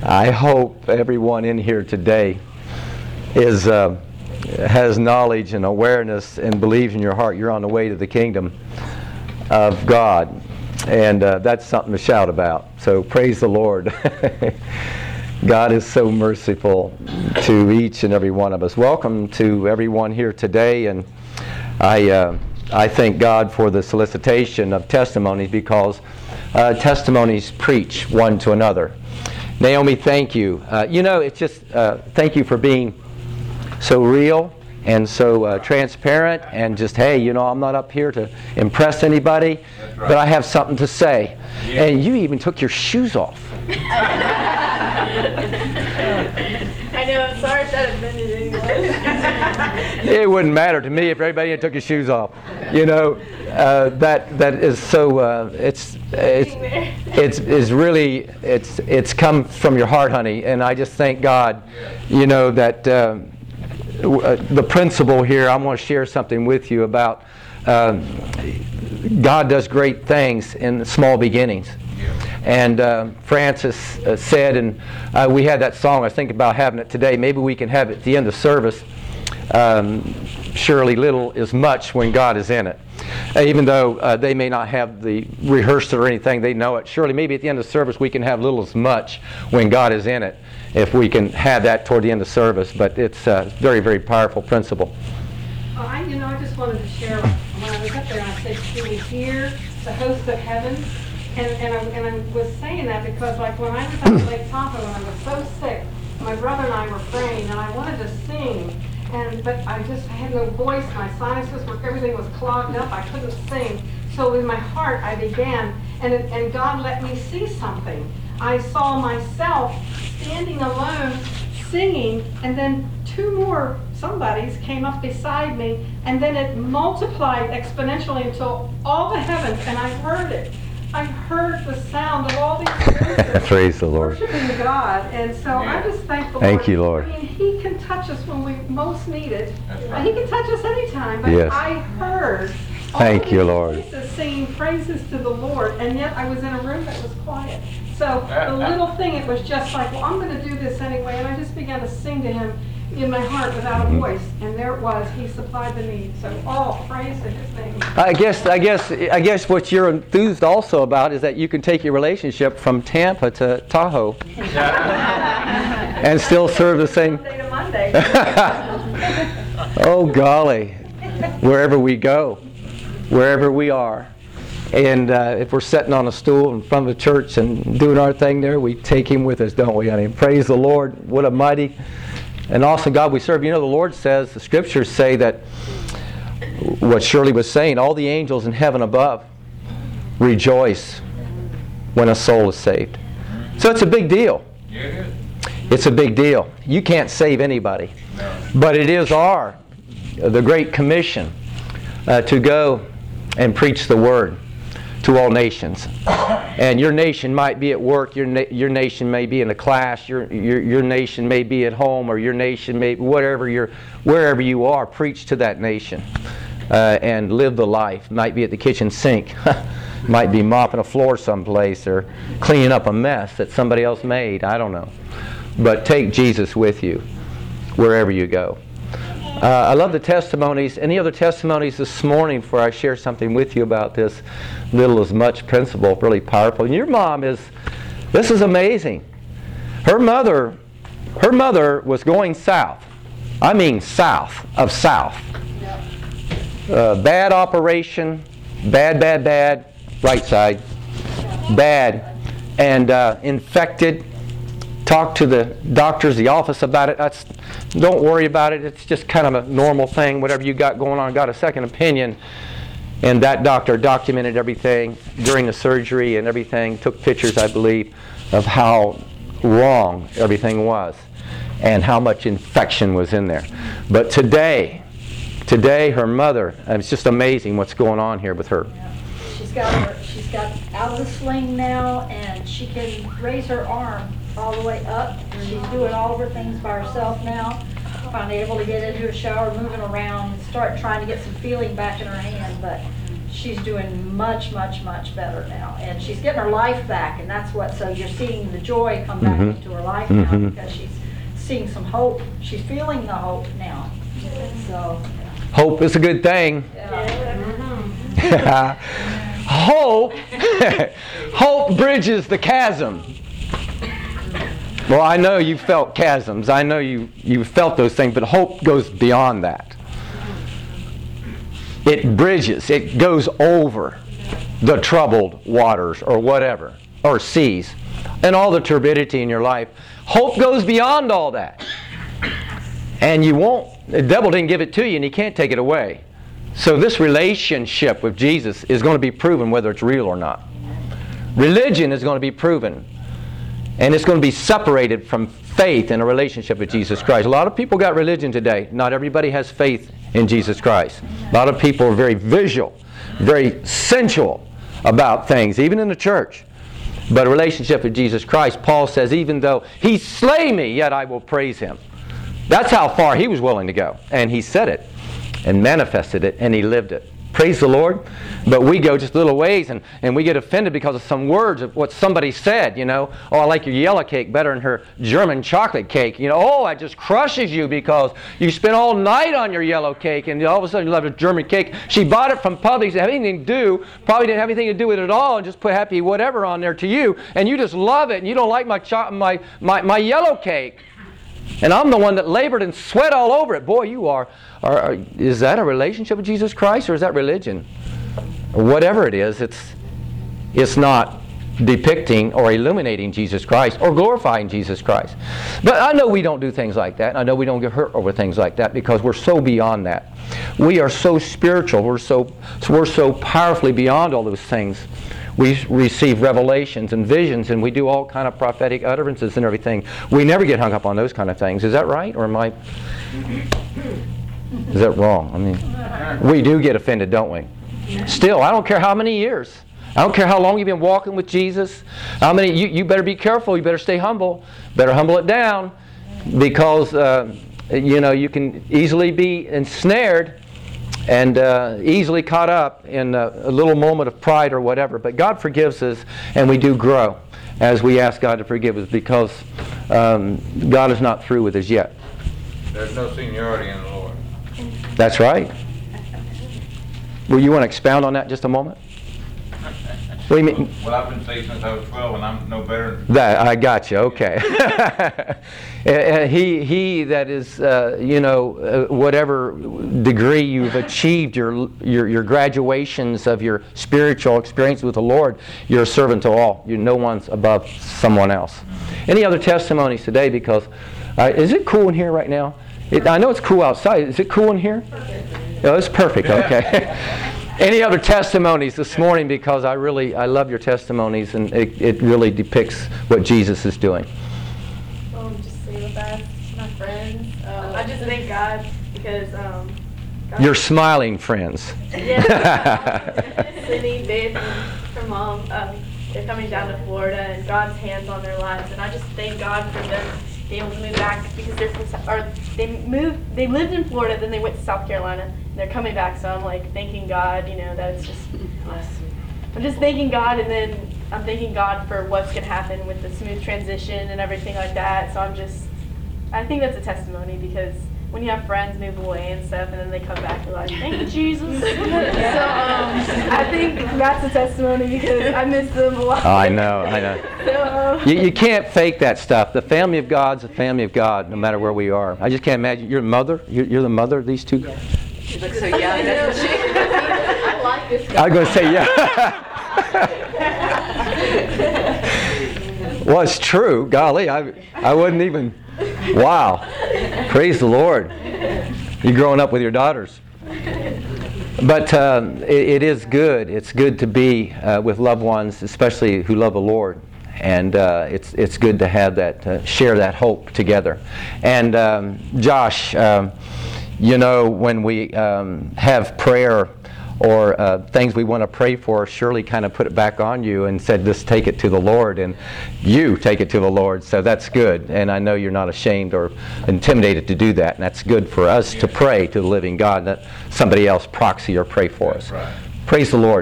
I hope everyone in here today has knowledge and awareness and believes in your heart you're on the way to the kingdom of God. And that's something to shout about. So praise the Lord. God is so merciful to each and every one of us. Welcome to everyone here today. And I thank God for the solicitation of testimonies, because testimonies preach one to another. Naomi, thank you. It's just thank you for being so real and so transparent, and just, hey, I'm not up here to impress anybody, right, but I have something to say. Yeah. And you even took your shoes off. I know, sorry if that offended anyone. It wouldn't matter to me if everybody took his shoes off. That is so. It's come from your heart, honey, and I just thank God. That the principle here. I want to share something with you about. God does great things in small beginnings. And Francis said, and we had that song. I was thinking about having it today. Maybe we can have it at the end of service. Surely little is much when God is in it. Even though they may not have the rehearsed or anything, they know it. Surely maybe at the end of service we can have little as much when God is in it, if we can have that toward the end of service. But it's a very, very powerful principle. I just wanted to share, when I was up there, I said, "Do we hear the host of heaven?" And I was saying that because, like, when I was up at Lake Tahoe and I was so sick, my brother and I were praying, and I wanted to sing, but I had no voice. My sinuses were, everything was clogged up. I couldn't sing. So in my heart, I began, and God let me see something. I saw myself standing alone, singing, and then two more somebodies came up beside me, and then it multiplied exponentially until all the heavens, and I heard it. I heard the sound of all these voices. Praise the Lord. Worshiping God. And so I just thank the Lord. Thank you, Lord. I mean, He can touch us when we most need it. Right. He can touch us anytime. But yes. I heard Thank you, Lord. voices singing praises to the Lord, and yet I was in a room that was quiet. So the little thing, it was just like, well, I'm going to do this anyway. And I just began to sing to Him in my heart without a voice, and there it was. He supplied the need. So all praise to His name. I guess what you're enthused also about is that you can take your relationship from Tampa to Tahoe and still serve the same. Monday to Monday. Oh golly, wherever we go, wherever we are, and if we're sitting on a stool in front of the church and doing our thing there, we take Him with us, don't we, honey? Praise the Lord! What a mighty and awesome God we serve. The Lord says, the Scriptures say that, what Shirley was saying, all the angels in heaven above rejoice when a soul is saved. So it's a big deal. It's a big deal. You can't save anybody. But it is the Great Commission to go and preach the Word to all nations. And your nation might be at work, your nation may be in a class, your nation may be at home, or your nation may wherever you are, preach to that nation and live the life. Might be at the kitchen sink, might be mopping a floor someplace, or cleaning up a mess that somebody else made. I don't know. But take Jesus with you wherever you go. I love the testimonies. Any other testimonies this morning before I share something with you about this little as much principle? Really powerful. And your mom this is amazing. Her mother was going south. I mean south of south. Bad operation, bad, right side, bad, and infected. Talk to the doctors, the office about it. Don't worry about it. It's just kind of a normal thing. Whatever you got going on, got a second opinion. And that doctor documented everything during the surgery and everything. Took pictures, I believe, of how wrong everything was and how much infection was in there. But today, her mother, it's just amazing what's going on here with her. She's got out of the sling now, and she can raise her arm all the way up. She's doing all of her things by herself now. Finally able to get into a shower, moving around, and start trying to get some feeling back in her hand. But she's doing much, much, much better now. And she's getting her life back, and that's what, so you're seeing the joy come back into her life now because she's seeing some hope. She's feeling the hope now. So, Hope is a good thing. yeah. Hope, hope bridges the chasm. Well, I know you felt chasms. I know you felt those things, but hope goes beyond that. It bridges. It goes over the troubled waters or whatever, or seas, and all the turbidity in your life. Hope goes beyond all that. And you won't, the devil didn't give it to you, and he can't take it away. So this relationship with Jesus is going to be proven whether it's real or not. Religion is going to be proven. And it's going to be separated from faith in a relationship with Jesus Christ. A lot of people got religion today. Not everybody has faith in Jesus Christ. A lot of people are very visual, very sensual about things, even in the church. But a relationship with Jesus Christ, Paul says, even though he slay me, yet I will praise him. That's how far he was willing to go. And he said it, and manifested it, and he lived it. Praise the Lord. But we go just little ways, and we get offended because of some words of what somebody said, you know. Oh, I like your yellow cake better than her German chocolate cake. You know, oh, it just crushes you because you spent all night on your yellow cake, and all of a sudden you love a German cake. She bought it from Publix. It didn't have anything to do, probably didn't have anything to do with it at all, and just put happy whatever on there to you, and you just love it, and you don't like my yellow cake. And I'm the one that labored and sweat all over it. Boy, you are is that a relationship with Jesus Christ, or is that religion? Or whatever it is, it's not depicting or illuminating Jesus Christ or glorifying Jesus Christ. But I know we don't do things like that. And I know we don't get hurt over things like that because we're so beyond that. We are so spiritual. We're so powerfully beyond all those things. We receive revelations and visions, and we do all kind of prophetic utterances and everything. We never get hung up on those kind of things. Is that right, or is that wrong? I mean, we do get offended, don't we? Still, I don't care how many years. I don't care how long you've been walking with Jesus. How many? You better be careful. You better stay humble. Better humble it down, because you can easily be ensnared and easily caught up in a little moment of pride or whatever. But God forgives us, and we do grow as we ask God to forgive us, because God is not through with us yet. There's no seniority in the Lord. That's right. Well, you want to expound on that just a moment? What do you mean? Well, I've been saved since I was 12, and I'm no better than... That, I got you, okay. He that is, whatever degree you've achieved, your graduations of your spiritual experience with the Lord, you're a servant to all. No one's above someone else. Any other testimonies today? Because, is it cool in here right now? I know it's cool outside. Is it cool in here? Oh, it's perfect, okay. Any other testimonies this morning? Because I love your testimonies, and it really depicts what Jesus is doing. Just say with that, my friends. I just thank God because God, Your smiling friends. Yeah, Sydney, Babe, and her mom, they're coming down to Florida, and God's hands on their lives, and I just thank God for them being able to move back, because they lived in Florida, then they went to South Carolina, and they're coming back. So I'm like thanking God, that it's just awesome. I'm just thanking God, and then I'm thanking God for what's going to happen with the smooth transition and everything like that. So I think that's a testimony, because when you have friends move away and stuff, and then they come back, you're like, thank you, Jesus. So I think that's a testimony, because I miss them a lot. Oh, I know. So, You can't fake that stuff. The family of God's a family of God, no matter where we are. I just can't imagine. You're a mother? You're the mother of these two? You look so young. That's what I like this guy. I was going to say, yeah. Well, it's true. Golly, I wouldn't even... Wow. Praise the Lord. You're growing up with your daughters. But it is good. It's good to be with loved ones, especially who love the Lord. And it's good to have that, share that hope together. And Josh, when we have prayer or things we want to pray for, Shirley kind of put it back on you and said, just take it to the Lord, and you take it to the Lord. So that's good, and I know you're not ashamed or intimidated to do that, and that's good for us to pray to the living God, that somebody else proxy or pray for us. Right. Praise the Lord.